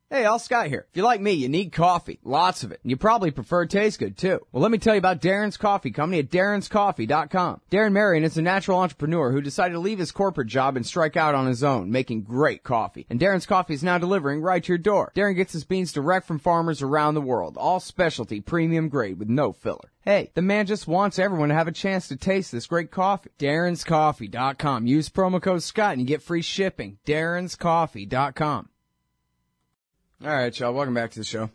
Hey, all Scott here. If you're like me, you need coffee. Lots of it. And you probably prefer it tastes good, too. Well, let me tell you about Darren's Coffee Company at darrenscoffee.com. Darren Marion is a natural entrepreneur who decided to leave his corporate job and strike out on his own, making great coffee. And Darren's Coffee is now delivering right to your door. Darren gets his beans direct from farmers around the world. All specialty, premium grade with no filler. Hey, the man just wants everyone to have a chance to taste this great coffee. darrenscoffee.com. Use promo code Scott and you get free shipping. darrenscoffee.com. All right, y'all. Welcome back to the show.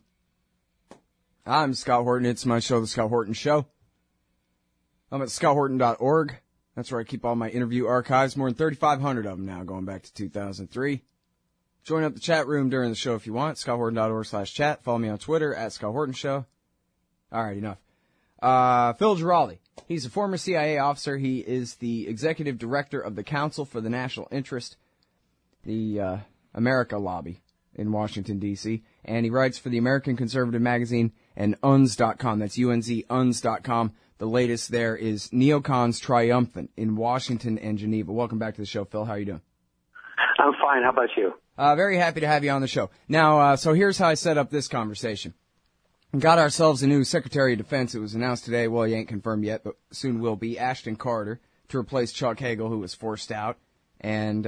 I'm Scott Horton. It's my show, The Scott Horton Show. I'm at scotthorton.org. That's where I keep all my interview archives. More than 3,500 of them now, going back to 2003. Join up the chat room during the show if you want. scotthorton.org/chat. Follow me on Twitter at Scott Horton Show. All right, enough. Phil Giraldi. He's a former CIA officer. He is the executive director of the Council for the National Interest, the America Lobby in Washington, D.C., and he writes for the American Conservative Magazine and UNZ.com. That's UNZ, UNZ.com. The latest there is Neocons Triumphant in Washington and Geneva. Welcome back to the show, Phil. How are you doing? I'm fine. How about you? Very happy to have you on the show. Now, so here's how I set up this conversation. We got ourselves a new Secretary of Defense. It was announced today. Well, he ain't confirmed yet, but soon will be. Ashton Carter to replace Chuck Hagel, who was forced out. And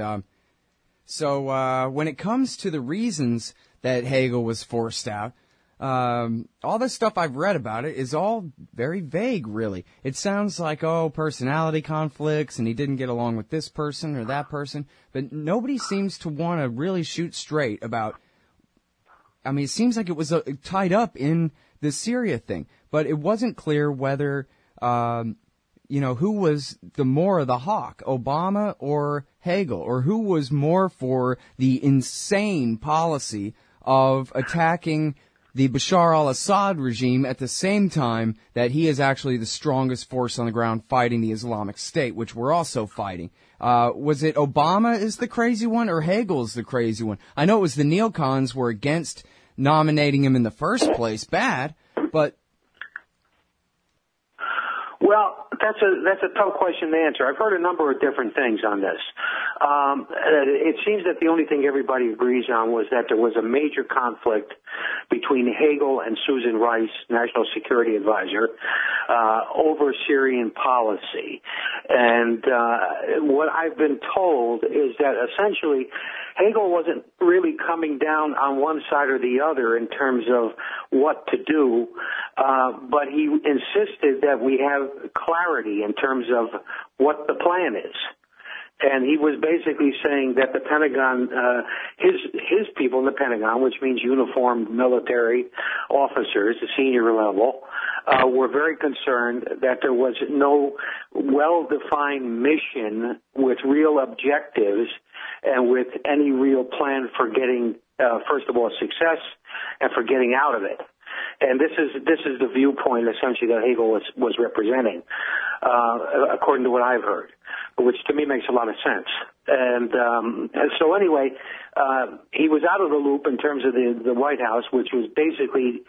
So when it comes to the reasons that Hagel was forced out, all this stuff I've read about it is all very vague, really. It sounds like, personality conflicts, and he didn't get along with this person or that person, but nobody seems to want to really shoot straight about, it seems like it was tied up in the Syria thing, but it wasn't clear whether, who was the more of the hawk, Obama or Hagel, or who was more for the insane policy of attacking the Bashar al-Assad regime at the same time that he is actually the strongest force on the ground fighting the Islamic State, which we're also fighting. Was it Obama is the crazy one or Hagel is the crazy one? I know it was the neocons were against nominating him in the first place, bad, but... Well, that's a tough question to answer. I've heard a number of different things on this. It seems that the only thing everybody agrees on was that there was a major conflict between Hagel and Susan Rice, National Security Advisor, over Syrian policy. And what I've been told is that essentially Hagel wasn't really coming down on one side or the other in terms of what to do, but he insisted that we have clarity in terms of what the plan is. And he was basically saying that the Pentagon, his people in the Pentagon, which means uniformed military officers, the senior level, were very concerned that there was no well-defined mission with real objectives and with any real plan for getting, first of all, success and for getting out of it. And this is the viewpoint essentially that Hagel was representing, according to what I've heard, which to me makes a lot of sense. And so anyway, he was out of the loop in terms of the White House, which was basically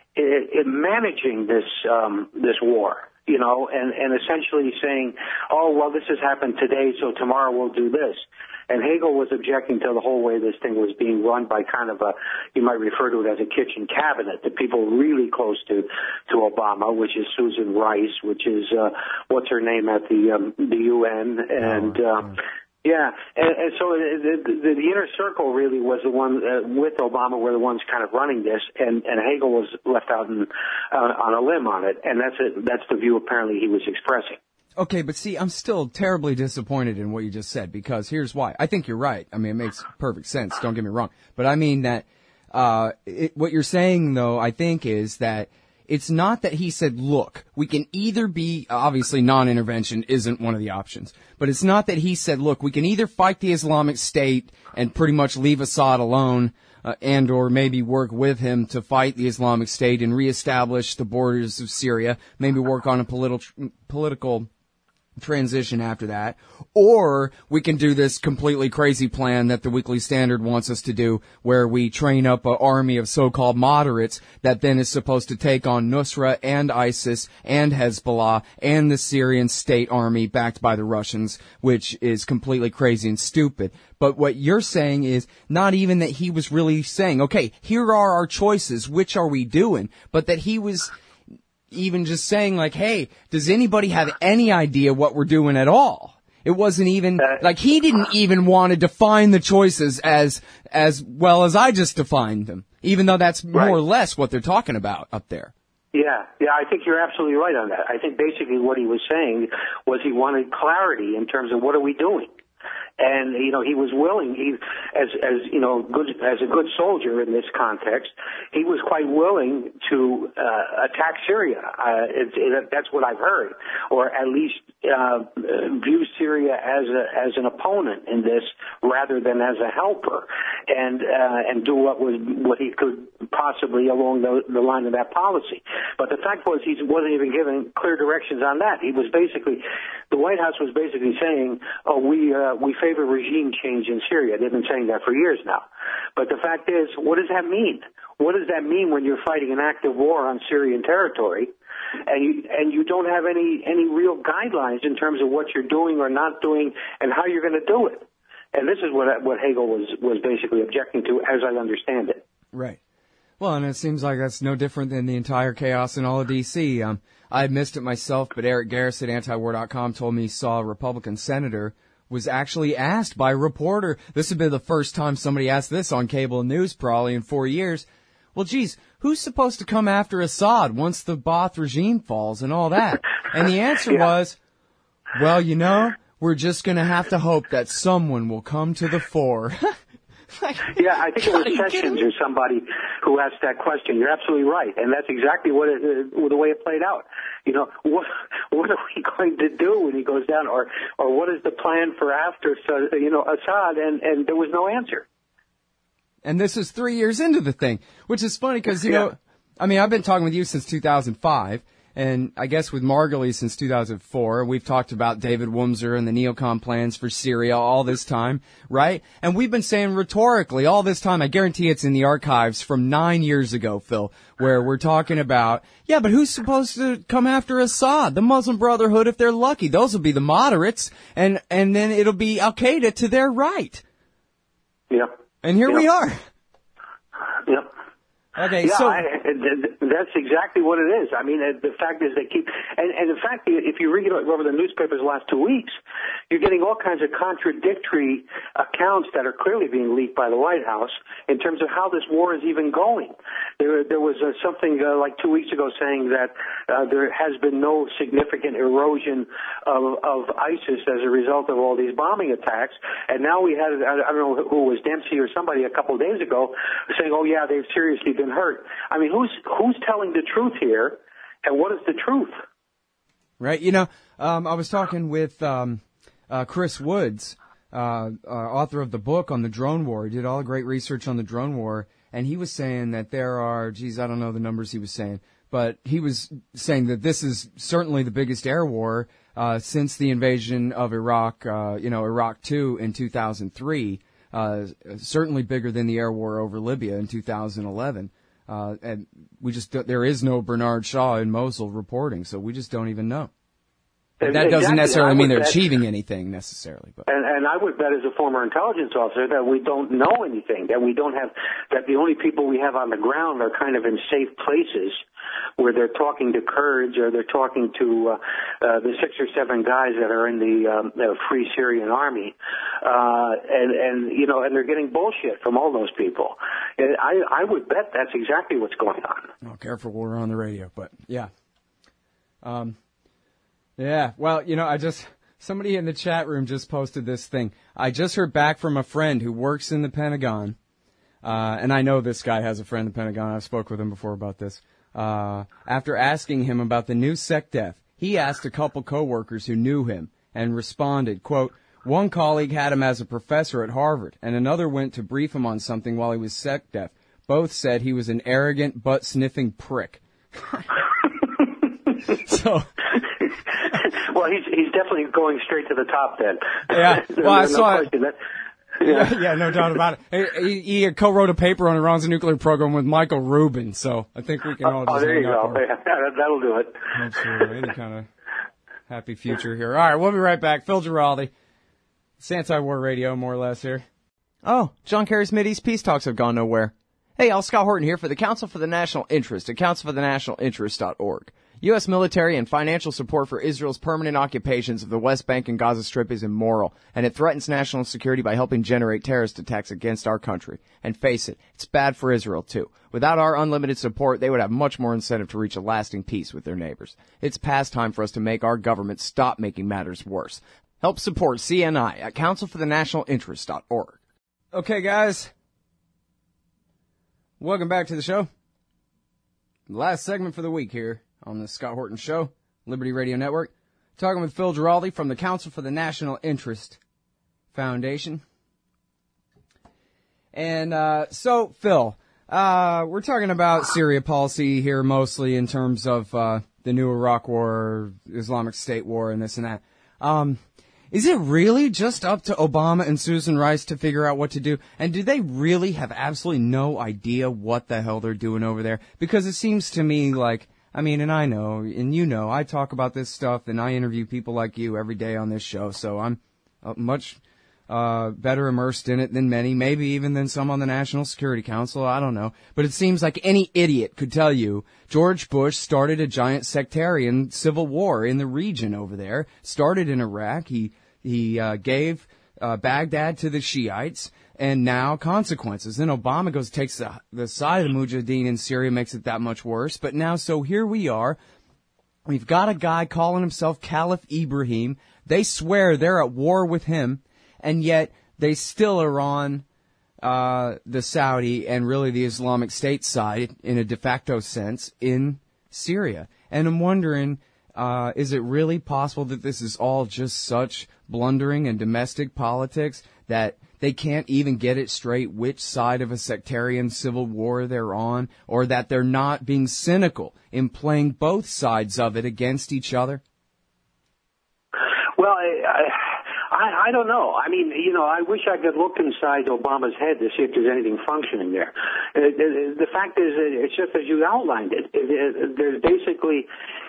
managing this war, and essentially saying, this has happened today, so tomorrow we'll do this. And Hagel was objecting to the whole way this thing was being run by kind of you might refer to it as a kitchen cabinet, the people really close to Obama, which is Susan Rice, which is, what's her name at the UN, and, yeah, and so the inner circle really was the one with Obama were the ones kind of running this, and Hagel was left out on a limb on it, and that's the view apparently he was expressing. Okay, but see, I'm still terribly disappointed in what you just said, because here's why. I think you're right. It makes perfect sense. Don't get me wrong. But I mean that, what you're saying though, I think is that it's not that he said, look, we can either be, obviously non-intervention isn't one of the options, but it's not that he said, look, we can either fight the Islamic State and pretty much leave Assad alone, and or maybe work with him to fight the Islamic State and reestablish the borders of Syria, maybe work on a political transition after that, or we can do this completely crazy plan that the Weekly Standard wants us to do, where we train up an army of so-called moderates that then is supposed to take on Nusra and ISIS and Hezbollah and the Syrian state army backed by the Russians, which is completely crazy and stupid. But what you're saying is not even that he was really saying, okay, here are our choices, which are we doing? But that he was even just saying like, hey, does anybody have any idea what we're doing at all? It wasn't even, like he didn't even want to define the choices as well as I just defined them, even though that's more or less what they're talking about up there. Yeah, I think you're absolutely right on that. I think basically what he was saying was he wanted clarity in terms of what are we doing. And, you know, he was willing, as a good soldier in this context, he was quite willing to attack Syria. That's what I've heard, or at least view Syria as an opponent in this rather than as a helper, and do what he could possibly along the line of that policy. But the fact was he wasn't even given clear directions on that. He was basically, the White House was basically saying, oh, we favor regime change in Syria. They've been saying that for years now. But the fact is, what does that mean? What does that mean when you're fighting an active war on Syrian territory and you don't have any real guidelines in terms of what you're doing or not doing and how you're going to do it? And this is what Hagel was basically objecting to, as I understand it. Right. Well, and it seems like that's no different than the entire chaos in all of D.C. I missed it myself, but Eric Garris at antiwar.com told me he saw a Republican senator was actually asked by a reporter. This would be the first time somebody asked this on cable news probably in 4 years. Well, geez, who's supposed to come after Assad once the Ba'ath regime falls and all that? And the answer was, well, you know, we're just going to have to hope that someone will come to the fore. Yeah, I think it was Sessions or somebody who asked that question. You're absolutely right, and that's exactly the way it played out. You know, what are we going to do when he goes down, or what is the plan for after Assad? And there was no answer. And this is 3 years into the thing, which is funny because you know, I mean, I've been talking with you since 2005. And I guess with Margulies since 2004, we've talked about David Wurmser and the neocon plans for Syria all this time, right? And we've been saying rhetorically all this time, I guarantee it's in the archives from 9 years ago, Phil, where we're talking about, yeah, but who's supposed to come after Assad? The Muslim Brotherhood, if they're lucky. Those will be the moderates, and then it'll be Al-Qaeda to their right. Yep. And here we are. Yep. Okay, yeah, so that's exactly what it is. I mean, the fact is they keep, and in fact, if you read over the newspapers the last 2 weeks, you're getting all kinds of contradictory accounts that are clearly being leaked by the White House in terms of how this war is even going. There was something like 2 weeks ago saying that there has been no significant erosion of ISIS as a result of all these bombing attacks, and now we had, I don't know who was, Dempsey or somebody a couple of days ago, saying, oh yeah, they've seriously been hurt. I mean, who's telling the truth here, and what is the truth? Right. You know, I was talking with Chris Woods, author of the book on the drone war. He did all the great research on the drone war, and he was saying that there are, I don't know the numbers he was saying, but he was saying that this is certainly the biggest air war since the invasion of Iraq, Iraq II in 2003. Certainly bigger than the air war over Libya in 2011. And there is no Bernard Shaw in Mosul reporting, so we just don't even know. That doesn't necessarily mean they're achieving anything necessarily. But. And I would bet as a former intelligence officer that we don't know anything, that the only people we have on the ground are kind of in safe places where they're talking to Kurds or they're talking to the 6 or 7 guys that are in the Free Syrian Army, and they're getting bullshit from all those people. And I would bet that's exactly what's going on. Oh, careful, we're on the radio, but yeah. Yeah, well, somebody in the chat room just posted this thing. I just heard back from a friend who works in the Pentagon, and I know this guy has a friend in the Pentagon. I've spoke with him before about this. After asking him about the new SecDef, he asked a couple coworkers who knew him and responded, quote, one colleague had him as a professor at Harvard, and another went to brief him on something while he was SecDef. Both said he was an arrogant, butt-sniffing prick. So... Well, he's definitely going straight to the top then. Yeah. Well, I saw it. Yeah, no doubt about it. He co-wrote a paper on Iran's nuclear program with Michael Rubin, so I think we can all just there you hang up go. That'll do it. Absolutely. Any kind of happy future here. All right, we'll be right back. Phil Giraldi. It's anti-war radio, more or less, here. Oh, John Kerry's Mideast peace talks have gone nowhere. Hey, Al Scott Horton here for the Council for the National Interest at councilforthenationalinterest.org. U.S. military and financial support for Israel's permanent occupations of the West Bank and Gaza Strip is immoral, and it threatens national security by helping generate terrorist attacks against our country. And face it, it's bad for Israel, too. Without our unlimited support, they would have much more incentive to reach a lasting peace with their neighbors. It's past time for us to make our government stop making matters worse. Help support CNI at councilforthenationalinterest.org. Okay, guys. Welcome back to the show. Last segment for the week here on the Scott Horton Show, Liberty Radio Network. Talking with Phil Giraldi from the Council for the National Interest Foundation. And so, Phil, we're talking about Syria policy here mostly in terms of the new Iraq war, Islamic State war, and this and that. Is it really just up to Obama and Susan Rice to figure out what to do? And do they really have absolutely no idea what the hell they're doing over there? Because it seems to me like, I mean, and I know, and you know, I talk about this stuff and I interview people like you every day on this show, so I'm much better immersed in it than many, maybe even than some on the National Security Council, I don't know. But it seems like any idiot could tell you George Bush started a giant sectarian civil war in the region over there, started in Iraq, he gave Baghdad to the Shiites, and now consequences. Then Obama goes, takes the side of the Mujahideen in Syria, makes it that much worse. But now, so here we are. We've got a guy calling himself Caliph Ibrahim. They swear they're at war with him, and yet they still are on the Saudi and really the Islamic State side in a de facto sense in Syria. And I'm wondering, is it really possible that this is all just such blundering and domestic politics that they can't even get it straight which side of a sectarian civil war they're on, or that they're not being cynical in playing both sides of it against each other? Well, I don't know. I mean, you know, I wish I could look inside Obama's head to see if there's anything functioning there. The fact is, it's just as you outlined it. There's basically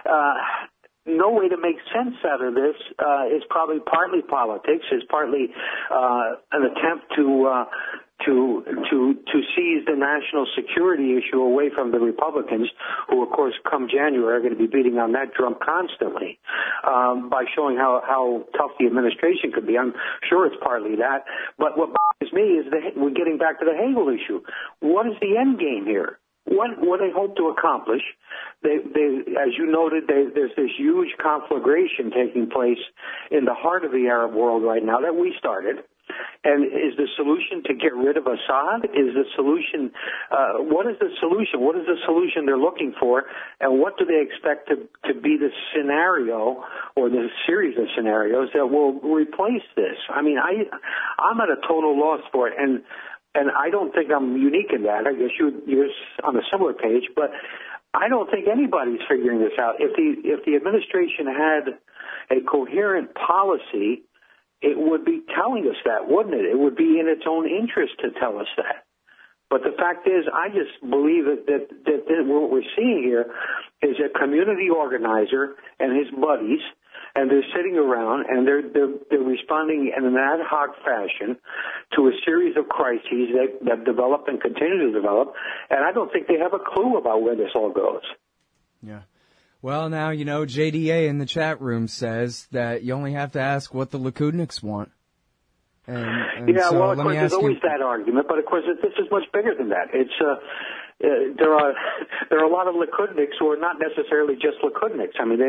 no way to make sense out of this. It's probably partly politics. It's partly an attempt to seize the national security issue away from the Republicans, who, of course, come January are going to be beating on that drum constantly by showing how tough the administration could be. I'm sure it's partly that. But what bothers me is we're getting back to the Hagel issue. What is the end game here? What they hope to accomplish? They, as you noted, there's this huge conflagration taking place in the heart of the Arab world right now that we started. And is the solution to get rid of Assad? Is the solution, what is the solution? What is the solution they're looking for? And what do they expect to be the scenario or the series of scenarios that will replace this? I mean, I'm at a total loss for it. And I don't think I'm unique in that. I guess you're on a similar page, but I don't think anybody's figuring this out. If the administration had a coherent policy, it would be telling us that, wouldn't it? It would be in its own interest to tell us that. But the fact is, I just believe that what we're seeing here is a community organizer and his buddies, and they're sitting around and they're responding in an ad hoc fashion to a series of crises that develop and continue to develop, and I don't think they have a clue about where this all goes. Yeah. Well, now, you know, JDA in the chat room says that you only have to ask what the Likudniks want. And yeah, so well, of course, there's always that argument, but of course, this is much bigger than that. It's there are a lot of Likudniks who are not necessarily just Likudniks. I mean,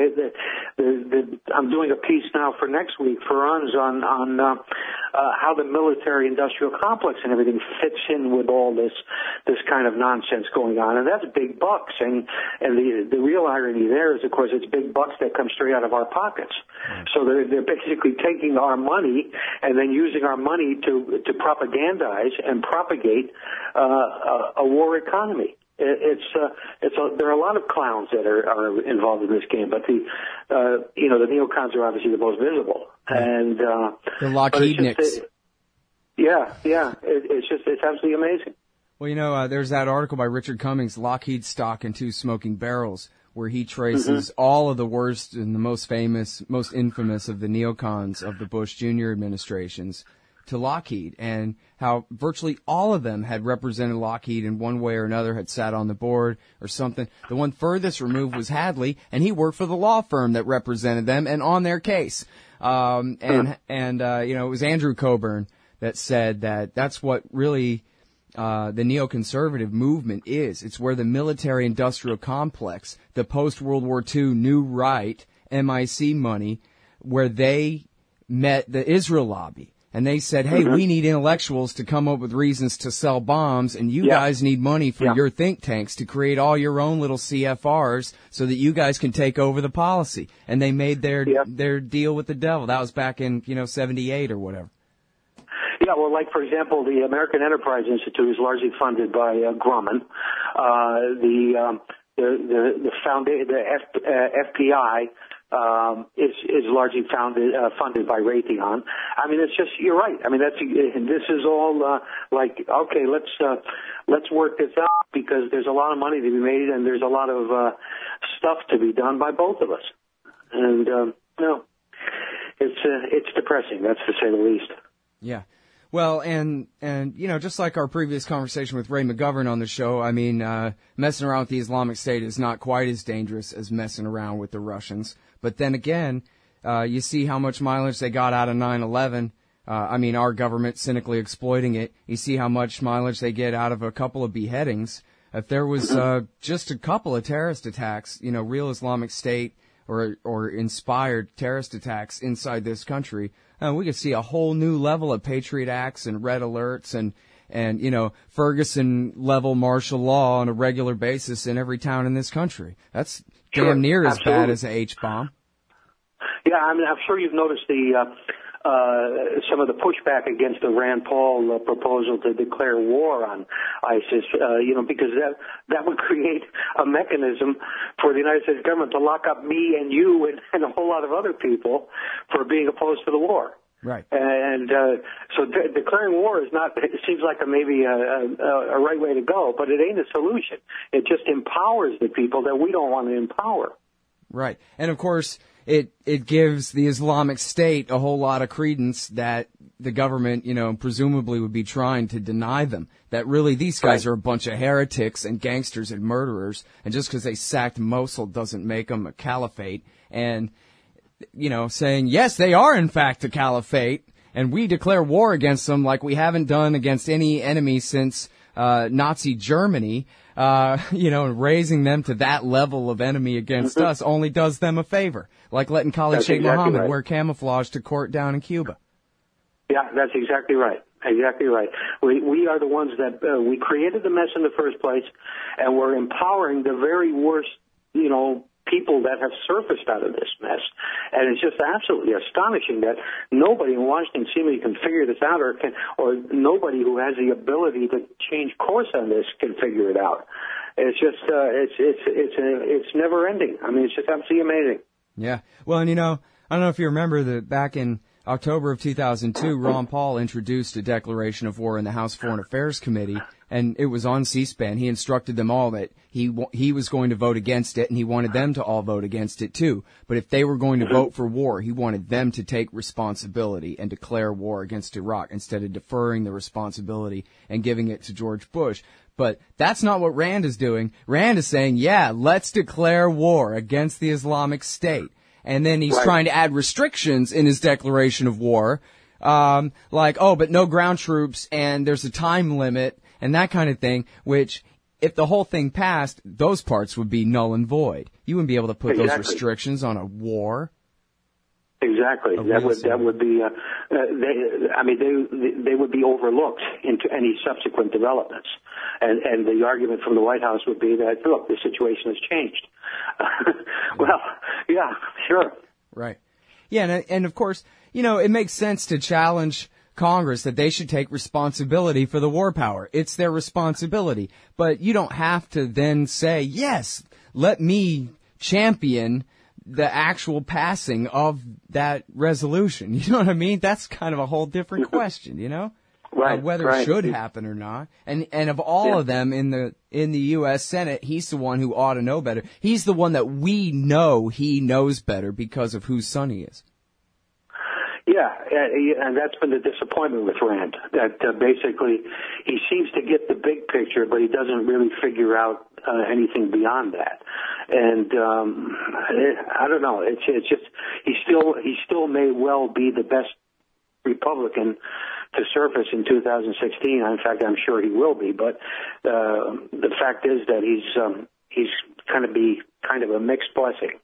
I'm doing a piece now for next week for UNS on how the military-industrial complex and everything fits in with all this kind of nonsense going on, and that's big bucks. And the real irony there is, of course, it's big bucks that come straight out of our pockets. So they're basically taking our money and then using our money to propagandize and propagate a war economy. There are a lot of clowns that are involved in this game, but the neocons are obviously the most visible, and the Lockheedniks. It's absolutely amazing. Well, there's that article by Richard Cummings, Lockheed Stock and Two Smoking Barrels, where he traces all of the worst and the most famous, most infamous of the neocons of the Bush Jr. administrations to Lockheed, and how virtually all of them had represented Lockheed in one way or another, had sat on the board or something. The one furthest removed was Hadley, and he worked for the law firm that represented them and on their case. It was Andrew Coburn that said that that's what really the neoconservative movement is. It's where the military-industrial complex, the post-World War II New Right, MIC money, where they met the Israel lobby. And they said, hey, we need intellectuals to come up with reasons to sell bombs, and you guys need money for your think tanks to create all your own little CFRs so that you guys can take over the policy. And they made their deal with the devil. That was back in, 78 or whatever. Yeah, well, like, for example, the American Enterprise Institute is largely funded by Grumman. The FPI is largely funded by Raytheon. I mean, it's just, you're right. I mean, this is all okay, let's work this out because there's a lot of money to be made and there's a lot of stuff to be done by both of us. And it's depressing, that's to say the least. Yeah. Well, and just like our previous conversation with Ray McGovern on the show, I mean, messing around with the Islamic State is not quite as dangerous as messing around with the Russians. But then again, you see how much mileage they got out of 9/11. Our government cynically exploiting it. You see how much mileage they get out of a couple of beheadings. If there was just a couple of terrorist attacks, real Islamic State or inspired terrorist attacks inside this country, we could see a whole new level of Patriot Acts and red alerts and Ferguson level martial law on a regular basis in every town in this country. That's damn near as bad as an H-bomb. Yeah, I mean, I'm sure you've noticed some of the pushback against the Rand Paul proposal to declare war on ISIS, because that would create a mechanism for the United States government to lock up me and you and a whole lot of other people for being opposed to the war. Right. And so declaring war is not, it seems like maybe a right way to go, but it ain't a solution. It just empowers the people that we don't want to empower. Right. And of course, it gives the Islamic State a whole lot of credence that the government, presumably would be trying to deny them. That really these guys are a bunch of heretics and gangsters and murderers, and just because they sacked Mosul doesn't make them a caliphate. And, saying, yes, they are in fact a caliphate, and we declare war against them like we haven't done against any enemy since Nazi Germany. Raising them to that level of enemy against us only does them a favor. Like letting Khalid Sheikh Mohammed wear camouflage to court down in Cuba. Yeah, that's exactly right. Exactly right. We are the ones that we created the mess in the first place, and we're empowering the very worst, people that have surfaced out of this mess. And it's just absolutely astonishing that nobody in Washington seemingly can figure this out, or nobody who has the ability to change course on this can figure it out. It's just it's never ending. I mean, it's just absolutely amazing. Yeah. Well, and I don't know if you remember that back in October of 2002, Ron Paul introduced a declaration of war in the House Foreign Affairs Committee, and it was on C-SPAN. He instructed them all that he was going to vote against it, and he wanted them to all vote against it too. But if they were going to vote for war, he wanted them to take responsibility and declare war against Iraq instead of deferring the responsibility and giving it to George Bush. But that's not what Rand is doing. Rand is saying, yeah, let's declare war against the Islamic State. And then he's trying to add restrictions in his declaration of war, but no ground troops and there's a time limit and that kind of thing, which if the whole thing passed, those parts would be null and void. You wouldn't be able to put those restrictions on a war. Exactly. That would be, they would be overlooked into any subsequent developments. And the argument from the White House would be that, look, the situation has changed. Well, yeah, sure. Right. Yeah, and of course, it makes sense to challenge Congress that they should take responsibility for the war power. It's their responsibility. But you don't have to then say, yes, let me champion the actual passing of that resolution. You know what I mean? That's kind of a whole different question, you know? Right. Whether it should happen or not. And of all of them in the U.S. Senate, he's the one who ought to know better. He's the one that we know he knows better because of whose son he is. Yeah, and that's been the disappointment with Rand, that basically he seems to get the big picture, but he doesn't really figure out anything beyond that. And I don't know. It's just he still may well be the best Republican to surface in 2016. In fact, I'm sure he will be. But the fact is that he's kind of a mixed blessing.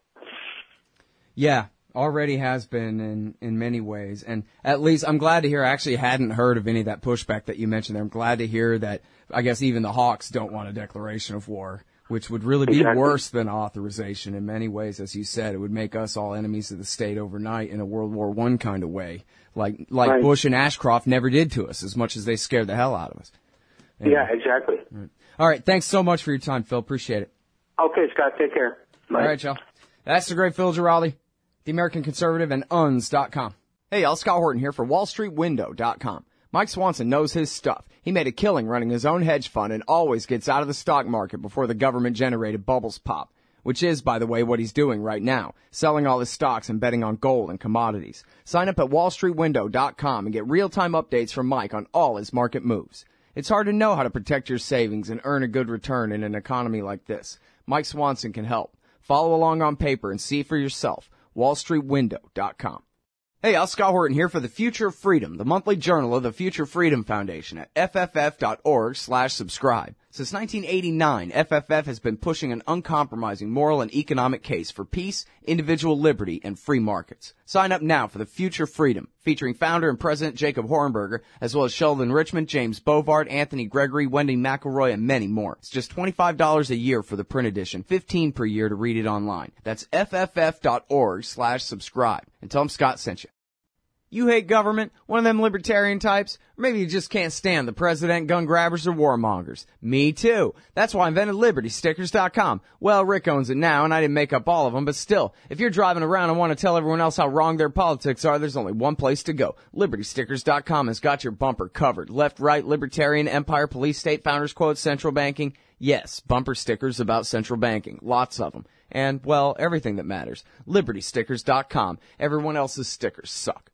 Yeah. Already has been in many ways. And at least I'm glad to hear, I actually hadn't heard of any of that pushback that you mentioned there. I'm glad to hear that, I guess even the Hawks don't want a declaration of war, which would really be worse than authorization in many ways. As you said, it would make us all enemies of the state overnight in a World War I kind of way. Like right. Bush and Ashcroft never did to us as much as they scared the hell out of us. Anyway. Yeah, exactly. All right. Thanks so much for your time, Phil. Appreciate it. Okay, Scott. Take care. Bye. All right, Joe. That's the great Phil Giraldi. The American Conservative and UNS.com. Hey, y'all, Scott Horton here for WallStreetWindow.com. Mike Swanson knows his stuff. He made a killing running his own hedge fund and always gets out of the stock market before the government-generated bubbles pop, which is, by the way, what he's doing right now, selling all his stocks and betting on gold and commodities. Sign up at WallStreetWindow.com and get real-time updates from Mike on all his market moves. It's hard to know how to protect your savings and earn a good return in an economy like this. Mike Swanson can help. Follow along on paper and see for yourself. WallStreetWindow.com. Hey, y'all, Scott Horton here for The Future of Freedom, the monthly journal of the Future Freedom Foundation at fff.org/subscribe. Since 1989, FFF has been pushing an uncompromising moral and economic case for peace, individual liberty, and free markets. Sign up now for The Future Freedom, featuring founder and president Jacob Hornberger, as well as Sheldon Richmond, James Bovard, Anthony Gregory, Wendy McElroy, and many more. It's just $25 a year for the print edition, $15 per year to read it online. That's fff.org/subscribe. And tell them Scott sent you. You hate government, one of them libertarian types, or maybe you just can't stand the president, gun grabbers, or warmongers. Me too. That's why I invented LibertyStickers.com. Well, Rick owns it now, and I didn't make up all of them, but still, if you're driving around and want to tell everyone else how wrong their politics are, there's only one place to go. LibertyStickers.com has got your bumper covered. Left, right, libertarian, empire, police, state, founders quote, central banking. Yes, bumper stickers about central banking. Lots of them. And, well, everything that matters. LibertyStickers.com. Everyone else's stickers suck.